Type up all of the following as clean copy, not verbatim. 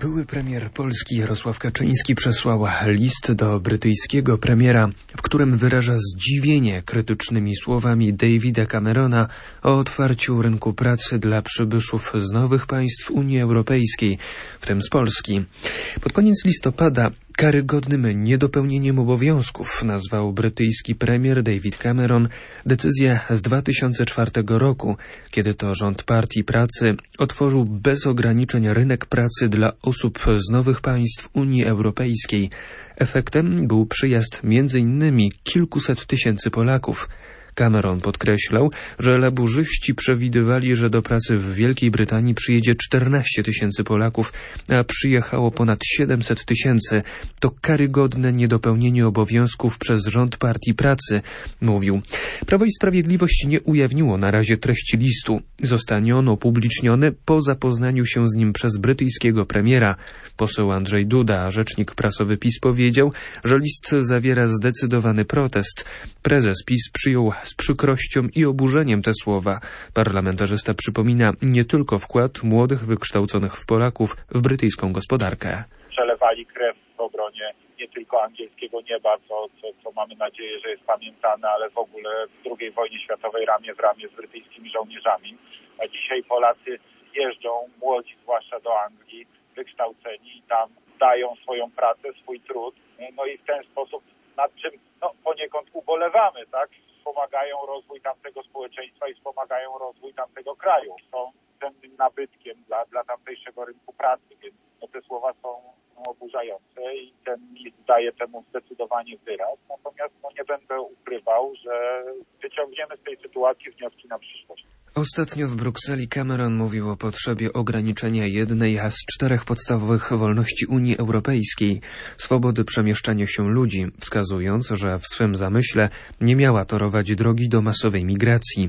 Były premier Polski Jarosław Kaczyński przesłał list do brytyjskiego premiera, w którym wyraża zdziwienie krytycznymi słowami Davida Camerona o otwarciu rynku pracy dla przybyszów z nowych państw Unii Europejskiej, w tym z Polski. Pod koniec listopada karygodnym niedopełnieniem obowiązków nazwał brytyjski premier David Cameron decyzję z 2004 roku, kiedy to rząd Partii Pracy otworzył bez ograniczeń rynek pracy dla osób z nowych państw Unii Europejskiej. Efektem był przyjazd m.in. kilkuset tysięcy Polaków. Cameron podkreślał, że laburzyści przewidywali, że do pracy w Wielkiej Brytanii przyjedzie 14 tysięcy Polaków, a przyjechało ponad 700 tysięcy. To karygodne niedopełnienie obowiązków przez rząd Partii Pracy, mówił. Prawo i Sprawiedliwość nie ujawniło na razie treści listu. Zostanie on upubliczniony po zapoznaniu się z nim przez brytyjskiego premiera. Poseł Andrzej Duda, rzecznik prasowy PiS, powiedział, że list zawiera zdecydowany protest. Prezes PiS przyjął z przykrością i oburzeniem te słowa. Parlamentarzysta przypomina nie tylko wkład młodych, wykształconych w Polaków w brytyjską gospodarkę. Przelewali krew w obronie nie tylko angielskiego nieba, co mamy nadzieję, że jest pamiętane, ale w ogóle w II wojnie światowej ramię w ramię z brytyjskimi żołnierzami. A dzisiaj Polacy jeżdżą, młodzi zwłaszcza do Anglii, wykształceni i tam dają swoją pracę, swój trud. No i w ten sposób, nad czym poniekąd ubolewamy, tak? Wspomagają rozwój tamtego społeczeństwa i wspomagają rozwój tamtego kraju. Są cennym nabytkiem dla tamtejszego rynku pracy, więc te słowa są oburzające i ten list daje temu zdecydowanie wyraz. Natomiast nie będę ukrywał, że wyciągniemy z tej sytuacji wnioski na przyszłość. Ostatnio w Brukseli Cameron mówił o potrzebie ograniczenia jednej z 4 podstawowych wolności Unii Europejskiej – swobody przemieszczania się ludzi, wskazując, że w swym zamyśle nie miała torować drogi do masowej migracji.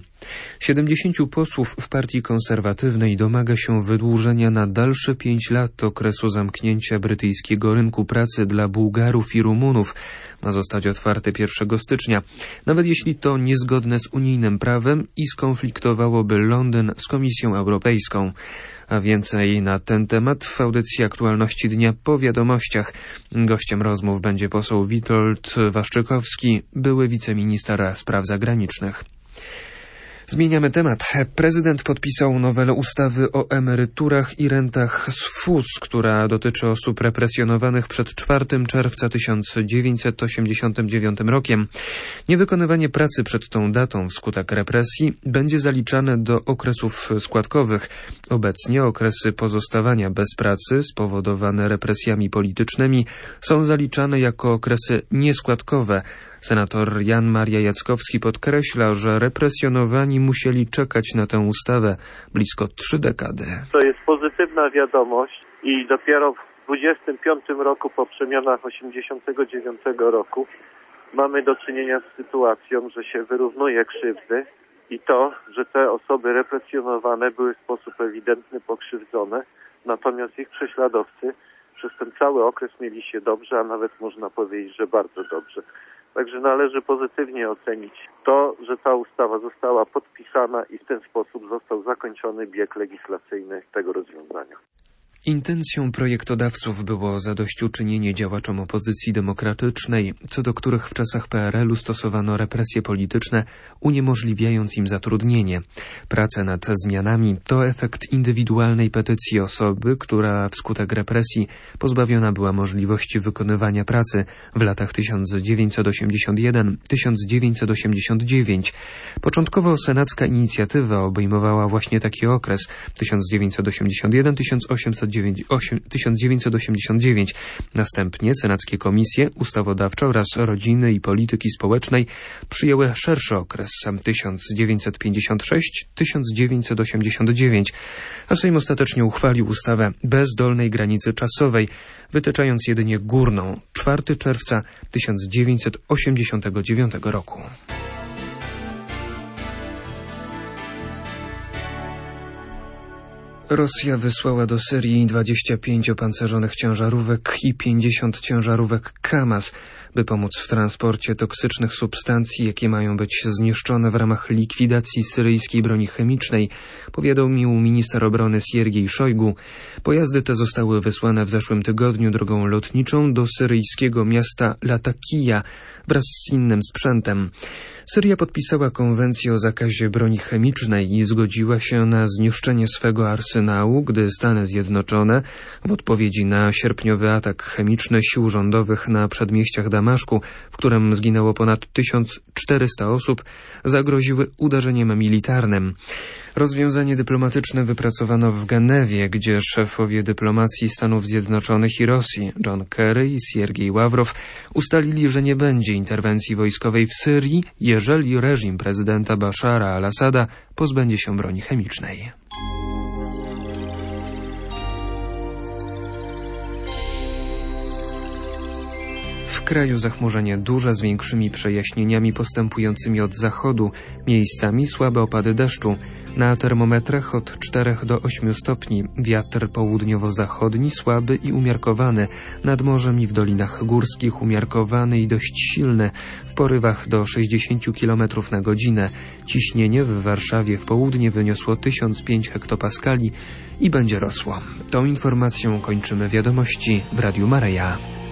70 posłów w Partii Konserwatywnej domaga się wydłużenia na dalsze 5 lat okresu zamknięcia brytyjskiego rynku pracy dla Bułgarów i Rumunów. Ma zostać otwarty 1 stycznia, nawet jeśli to niezgodne z unijnym prawem i skonfliktowałoby Londyn z Komisją Europejską. A więcej na ten temat w audycji Aktualności Dnia po wiadomościach. Gościem rozmów będzie poseł Witold Waszczykowski, były wiceminister spraw zagranicznych. Zmieniamy temat. Prezydent podpisał nowelę ustawy o emeryturach i rentach z FUS, która dotyczy osób represjonowanych przed 4 czerwca 1989 rokiem. Niewykonywanie pracy przed tą datą wskutek represji będzie zaliczane do okresów składkowych. Obecnie okresy pozostawania bez pracy spowodowane represjami politycznymi są zaliczane jako okresy nieskładkowe. Senator Jan Maria Jackowski podkreśla, że represjonowani musieli czekać na tę ustawę blisko 3 dekady. To jest pozytywna wiadomość i dopiero w 25 roku po przemianach 89 roku mamy do czynienia z sytuacją, że się wyrównuje krzywdy i to, że te osoby represjonowane były w sposób ewidentny pokrzywdzone, natomiast ich prześladowcy przez ten cały okres mieli się dobrze, a nawet można powiedzieć, że bardzo dobrze. Także należy pozytywnie ocenić to, że ta ustawa została podpisana i w ten sposób został zakończony bieg legislacyjny tego rozwiązania. Intencją projektodawców było zadośćuczynienie działaczom opozycji demokratycznej, co do których w czasach PRL-u stosowano represje polityczne, uniemożliwiając im zatrudnienie. Prace nad zmianami to efekt indywidualnej petycji osoby, która wskutek represji pozbawiona była możliwości wykonywania pracy w latach 1981-1989. Początkowo senacka inicjatywa obejmowała właśnie taki okres 1989. Następnie senackie komisje ustawodawcze oraz rodziny i polityki społecznej przyjęły szerszy okres 1956-1989, a Sejm ostatecznie uchwalił ustawę bez dolnej granicy czasowej, wytyczając jedynie górną 4 czerwca 1989 roku. Rosja wysłała do Syrii 25 opancerzonych ciężarówek i 50 ciężarówek KAMAZ. by pomóc w transporcie toksycznych substancji, jakie mają być zniszczone w ramach likwidacji syryjskiej broni chemicznej, powiadomił minister obrony Siergiej Szojgu. Pojazdy te zostały wysłane w zeszłym tygodniu drogą lotniczą do syryjskiego miasta Latakija wraz z innym sprzętem. Syria podpisała konwencję o zakazie broni chemicznej i zgodziła się na zniszczenie swego arsenału, gdy Stany Zjednoczone w odpowiedzi na sierpniowy atak chemiczny sił rządowych na przedmieściach Damaszku, w którym zginęło ponad 1400 osób, zagroziły uderzeniem militarnym. Rozwiązanie dyplomatyczne wypracowano w Genewie, gdzie szefowie dyplomacji Stanów Zjednoczonych i Rosji, John Kerry i Siergiej Ławrow, ustalili, że nie będzie interwencji wojskowej w Syrii, jeżeli reżim prezydenta Bashara al-Assada pozbędzie się broni chemicznej. W kraju zachmurzenie duże z większymi przejaśnieniami postępującymi od zachodu, miejscami słabe opady deszczu. Na termometrach od 4 do 8 stopni. Wiatr południowo-zachodni słaby i umiarkowany. Nad morzem i w dolinach górskich umiarkowany i dość silny. W porywach do 60 km na godzinę. Ciśnienie w Warszawie w południe wyniosło 1005 hektopaskali i będzie rosło. Tą informacją kończymy wiadomości w Radiu Maryja.